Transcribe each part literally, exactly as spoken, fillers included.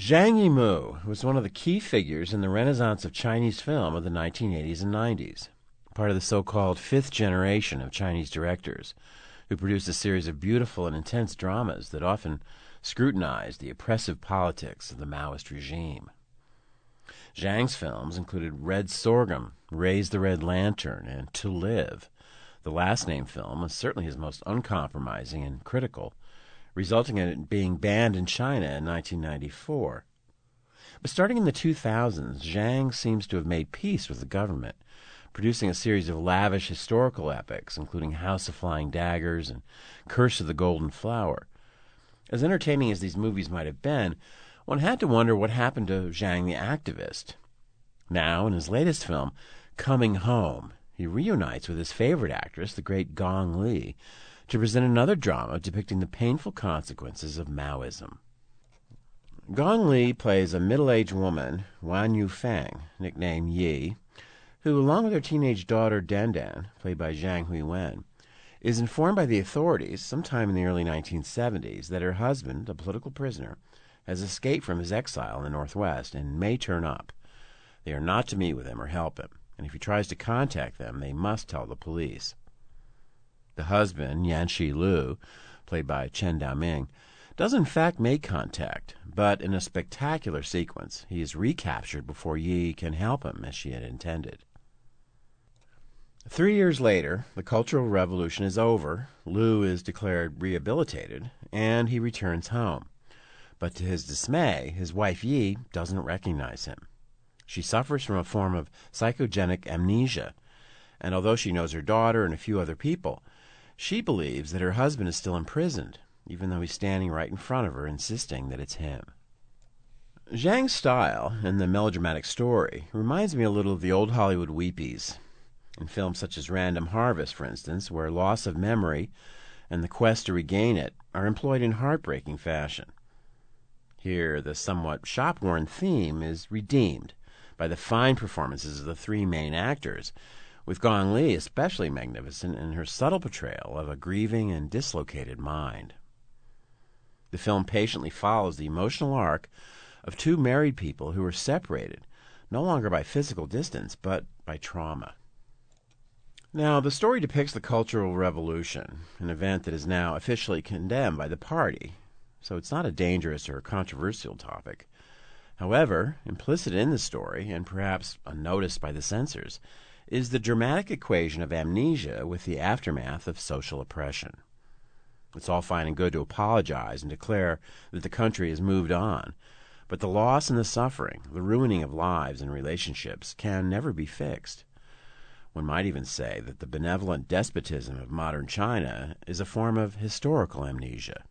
Zhang Yimou was one of the key figures in the renaissance of Chinese film of the nineteen eighties and nineties, part of the so-called fifth generation of Chinese directors, who produced a series of beautiful and intense dramas that often scrutinized the oppressive politics of the Maoist regime. Zhang's films included Red Sorghum, Raise the Red Lantern, and To Live. The last-named film was certainly his most uncompromising and critical, resulting in it being banned in China in nineteen ninety-four. But starting in the two thousands, Zhang seems to have made peace with the government, producing a series of lavish historical epics, including House of Flying Daggers and Curse of the Golden Flower. As entertaining as these movies might have been, one had to wonder what happened to Zhang the activist. Now, in his latest film, Coming Home, he reunites with his favorite actress, the great Gong Li, to present another drama depicting the painful consequences of Maoism. Gong Li plays a middle-aged woman, Wan Yufeng, nicknamed Yi, who, along with her teenage daughter Dandan, played by Zhang Huiwen, is informed by the authorities sometime in the early nineteen seventies that her husband, a political prisoner, has escaped from his exile in the Northwest and may turn up. They are not to meet with him or help him, and if he tries to contact them, they must tell the police. The husband, Yanxi Lu, played by Chen Daoming, does in fact make contact, but in a spectacular sequence, he is recaptured before Yi can help him as she had intended. Three years later, the Cultural Revolution is over, Lu is declared rehabilitated, and he returns home. But to his dismay, his wife Yi doesn't recognize him. She suffers from a form of psychogenic amnesia, and although she knows her daughter and a few other people, she believes that her husband is still imprisoned, even though he's standing right in front of her, insisting that it's him. Zhang's style in the melodramatic story reminds me a little of the old Hollywood weepies, in films such as Random Harvest, for instance, where loss of memory and the quest to regain it are employed in heartbreaking fashion. Here, the somewhat shop-worn theme is redeemed by the fine performances of the three main actors, with Gong Li especially magnificent in her subtle portrayal of a grieving and dislocated mind. The film patiently follows the emotional arc of two married people who are separated, no longer by physical distance, but by trauma. Now, the story depicts the Cultural Revolution, an event that is now officially condemned by the party, so it's not a dangerous or controversial topic. However, implicit in the story, and perhaps unnoticed by the censors, is the dramatic equation of amnesia with the aftermath of social oppression. It's all fine and good to apologize and declare that the country has moved on, but the loss and the suffering, the ruining of lives and relationships, can never be fixed. One might even say that the benevolent despotism of modern China is a form of historical amnesia.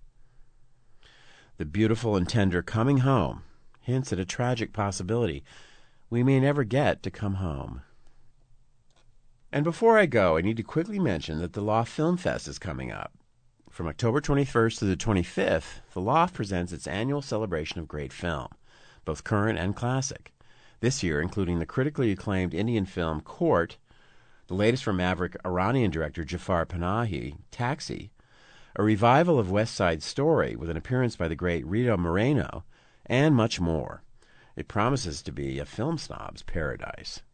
The beautiful and tender Coming Home hints at a tragic possibility. We may never get to come home. And before I go, I need to quickly mention that the Loft Film Fest is coming up. From October twenty-first to the twenty-fifth, the Loft presents its annual celebration of great film, both current and classic. This year, including the critically acclaimed Indian film Court, the latest from maverick Iranian director Jafar Panahi, Taxi, a revival of West Side Story with an appearance by the great Rita Moreno, and much more. It promises to be a film snob's paradise.